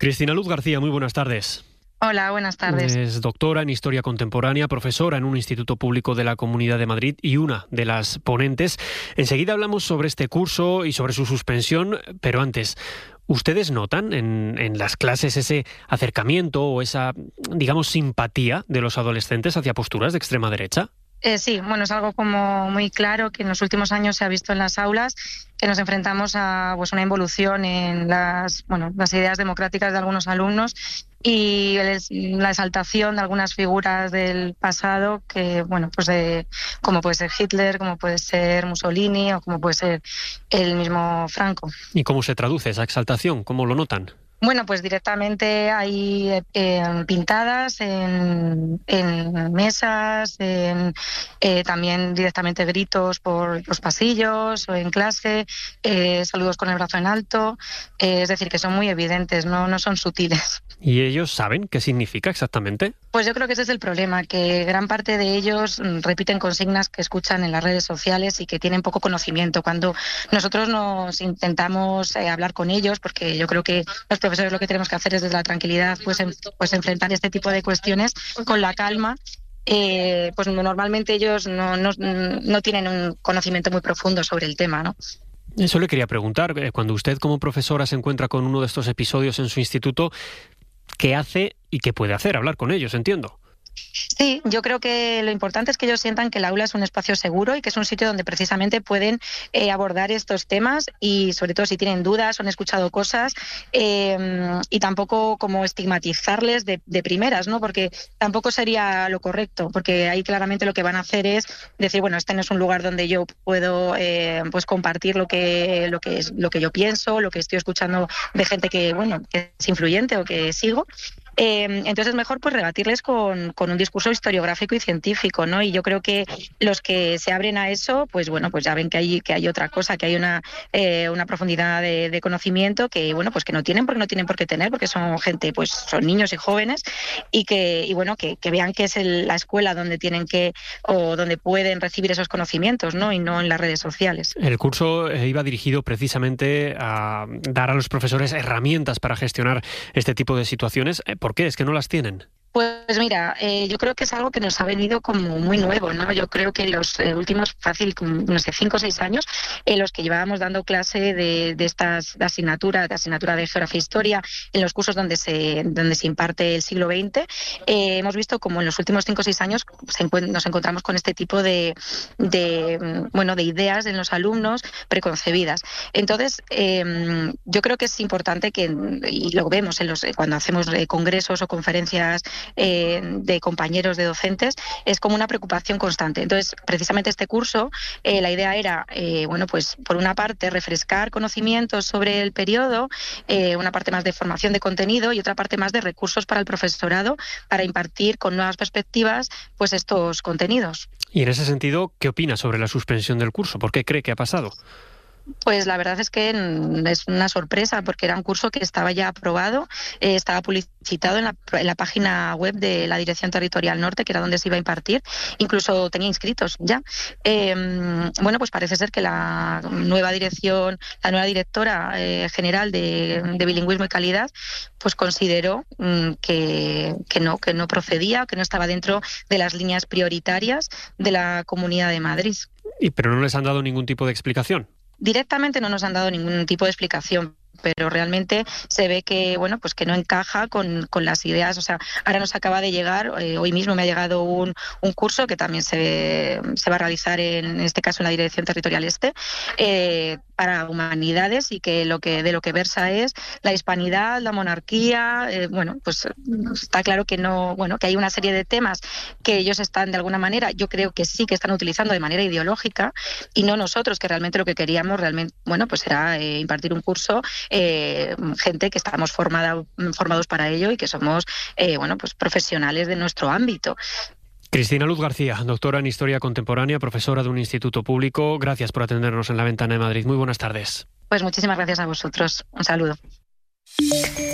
Cristina Luz García, muy buenas tardes. Hola, buenas tardes. Es doctora en Historia Contemporánea, profesora en un instituto público de la Comunidad de Madrid y una de las ponentes. Enseguida hablamos sobre este curso y sobre su suspensión, pero antes, ¿ustedes notan en las clases ese acercamiento o esa, digamos, simpatía de los adolescentes hacia posturas de extrema derecha? Sí, bueno, es algo como muy claro que en los últimos años se ha visto en las aulas, que nos enfrentamos a una involución en las ideas democráticas de algunos alumnos y la exaltación de algunas figuras del pasado que, como puede ser Hitler, como puede ser Mussolini o como puede ser el mismo Franco. ¿Y cómo se traduce esa exaltación? ¿Cómo lo notan? Bueno, pues directamente hay pintadas en mesas, también directamente gritos por los pasillos o en clase, saludos con el brazo en alto, es decir, que son muy evidentes, no son sutiles. ¿Y ellos saben qué significa exactamente? Pues yo creo que ese es el problema, que gran parte de ellos repiten consignas que escuchan en las redes sociales y que tienen poco conocimiento. Cuando nosotros nos intentamos hablar con ellos, porque yo creo que los profesores lo que tenemos que hacer es desde la tranquilidad pues enfrentar este tipo de cuestiones con la calma. Pues normalmente ellos no tienen un conocimiento muy profundo sobre el tema, ¿no? Eso le quería preguntar. Cuando usted como profesora se encuentra con uno de estos episodios en su instituto, ¿qué hace y qué puede hacer? Hablar con ellos, entiendo. Sí, yo creo que lo importante es que ellos sientan que el aula es un espacio seguro y que es un sitio donde precisamente pueden abordar estos temas y sobre todo si tienen dudas o han escuchado cosas y tampoco como estigmatizarles de primeras, ¿no? Porque tampoco sería lo correcto, porque ahí claramente lo que van a hacer es decir, bueno, este no es un lugar donde yo puedo pues compartir lo que yo pienso, lo que estoy escuchando de gente que es influyente o que sigo. Entonces es mejor pues rebatirles con un discurso historiográfico y científico, ¿no? Y yo creo que los que se abren a eso, pues ya ven que hay otra cosa, que hay una profundidad de conocimiento que pues que no tienen por qué tener, porque son gente, pues son niños y jóvenes y que vean que es la escuela donde tienen o donde pueden recibir esos conocimientos, ¿no? Y no en las redes sociales. El curso iba dirigido precisamente a dar a los profesores herramientas para gestionar este tipo de situaciones. ¿Por qué? ¿Es que no las tienen? Pues mira, yo creo que es algo que nos ha venido como muy nuevo, ¿no? Yo creo que los últimos, 5 o 6 años, los que llevábamos dando clase de asignatura de Geografía e Historia, en los cursos donde se imparte el siglo XX, hemos visto como en los últimos 5 o 6 años nos encontramos con este tipo de ideas en los alumnos preconcebidas. Entonces, yo creo que es importante y lo vemos cuando hacemos congresos o conferencias de compañeros de docentes, es como una preocupación constante. Entonces, precisamente este curso, la idea era, pues por una parte refrescar conocimientos sobre el periodo, una parte más de formación de contenido y otra parte más de recursos para el profesorado para impartir con nuevas perspectivas pues estos contenidos. Y en ese sentido, ¿qué opina sobre la suspensión del curso? ¿Por qué cree que ha pasado? Pues la verdad es que es una sorpresa porque era un curso que estaba ya aprobado, estaba publicitado en la página web de la Dirección Territorial Norte, que era donde se iba a impartir, incluso tenía inscritos ya. Pues parece ser que la nueva directora general de Bilingüismo y Calidad, pues consideró que no procedía, que no estaba dentro de las líneas prioritarias de la Comunidad de Madrid. ¿Pero no les han dado ningún tipo de explicación? Directamente no nos han dado ningún tipo de explicación, pero realmente se ve que pues que no encaja con las ideas. O sea, ahora nos acaba de llegar, hoy mismo me ha llegado un curso que también se va a realizar en este caso en la Dirección Territorial Este, para humanidades, y que de lo que versa es la hispanidad, la monarquía. Pues está claro que que hay una serie de temas que ellos están de alguna manera, yo creo que sí que están utilizando de manera ideológica, y no nosotros, que realmente lo que queríamos pues era impartir un curso, gente que estamos formados para ello y que somos pues profesionales de nuestro ámbito. Cristina Luz García, doctora en Historia Contemporánea, profesora de un instituto público. Gracias por atendernos en La Ventana de Madrid. Muy buenas tardes. Pues muchísimas gracias a vosotros. Un saludo.